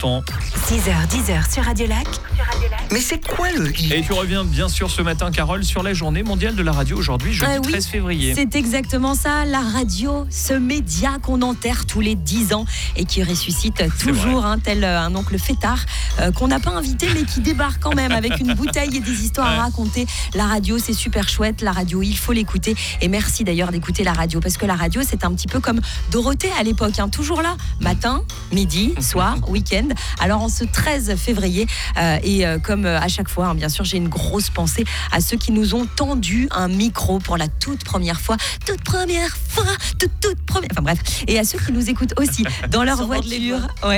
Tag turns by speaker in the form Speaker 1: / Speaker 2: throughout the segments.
Speaker 1: important.
Speaker 2: 6h-10h sur Radio Lac.
Speaker 3: Mais c'est quoi le hit ?
Speaker 1: Et tu reviens bien sûr ce matin, Carole, sur la journée mondiale de la radio aujourd'hui, jeudi 13 février.
Speaker 4: C'est exactement ça, la radio, ce média qu'on enterre tous les 10 ans et qui ressuscite toujours, tel un oncle fêtard qu'on n'a pas invité mais qui débarque quand même avec une bouteille et des histoires à raconter. La radio, c'est super chouette, la radio, il faut l'écouter. Et merci d'ailleurs d'écouter la radio, parce que la radio, c'est un petit peu comme Dorothée à l'époque, toujours là, matin, midi, soir, week-end. Alors en ce 13 février, comme à chaque fois, bien sûr, j'ai une grosse pensée à ceux qui nous ont tendu un micro pour la toute première fois, enfin bref, et à ceux qui nous écoutent aussi dans leur voiture.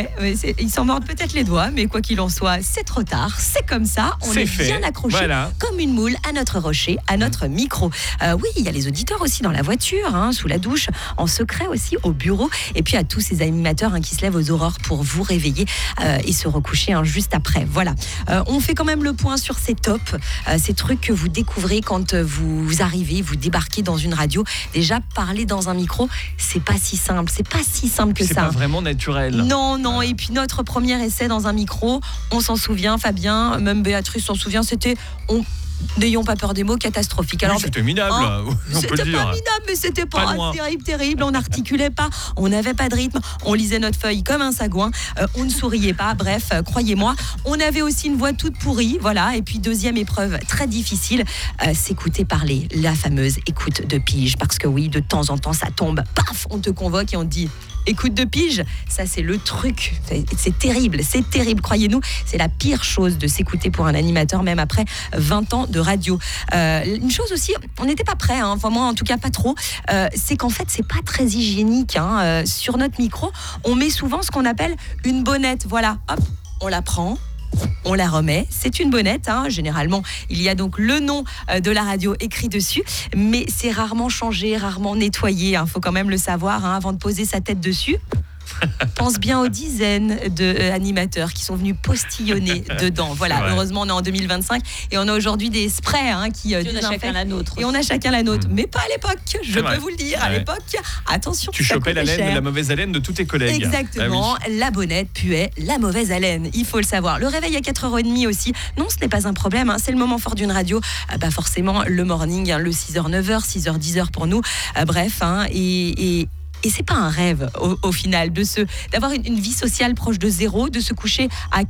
Speaker 4: Ils s'en mordent peut-être les doigts, mais quoi qu'il en soit, c'est trop tard, c'est comme ça, on est bien accroché comme une moule à notre rocher, à notre micro. Oui, il y a les auditeurs aussi dans la voiture, sous la douche, en secret aussi au bureau, et puis à tous ces animateurs qui se lèvent aux aurores pour vous réveiller et se recoucher juste après. Voilà. On fait quand même le point sur ces tops, ces trucs que vous découvrez quand vous arrivez, vous débarquez dans une radio. Déjà, parler dans un micro, c'est pas si simple que ça.
Speaker 1: C'est pas vraiment naturel.
Speaker 4: Non. Et puis notre premier essai dans un micro, on s'en souvient, Fabien, même Béatrice s'en souvient, c'était n'ayons pas peur des mots, catastrophique.
Speaker 1: Alors, c'était minable, on peut le dire.
Speaker 4: C'était pas minable, mais c'était pas terrible. On n'articulait pas, on n'avait pas de rythme, on lisait notre feuille comme un sagouin, on ne souriait pas. Bref, croyez-moi, on avait aussi une voix toute pourrie, voilà. Et puis deuxième épreuve très difficile, s'écouter parler, la fameuse écoute de pige, parce que oui, de temps en temps, ça tombe, paf, on te convoque et on te dit. Écoute de pige, ça c'est le truc, c'est terrible, croyez-nous, c'est la pire chose de s'écouter pour un animateur, même après 20 ans de radio. Une chose aussi, on n'était pas prêts, enfin moi en tout cas pas trop, c'est qu'en fait c'est pas très hygiénique, sur notre micro, on met souvent ce qu'on appelle une bonnette, voilà, hop, on la prend, on la remet, c'est une bonnette, généralement il y a donc le nom de la radio écrit dessus, mais c'est rarement changé, rarement nettoyé, faut quand même le savoir avant de poser sa tête dessus. Pense bien aux dizaines d'animateurs qui sont venus postillonner dedans. Voilà, heureusement on est en 2025 et on a aujourd'hui des sprays qui
Speaker 5: on a chacun la nôtre.
Speaker 4: Et on a chacun la nôtre, mais pas à l'époque, je peux vous le dire. À l'époque, attention,
Speaker 1: tu chopais la mauvaise haleine de tous tes collègues.
Speaker 4: Exactement, la bonnette puait la mauvaise haleine, il faut le savoir. Le réveil à 4h30 aussi, non, ce n'est pas un problème, c'est le moment fort d'une radio. Forcément, le morning, le 6h, 9h, 6h, 10h pour nous. Et c'est pas un rêve au final d'avoir une vie sociale proche de zéro, de se coucher à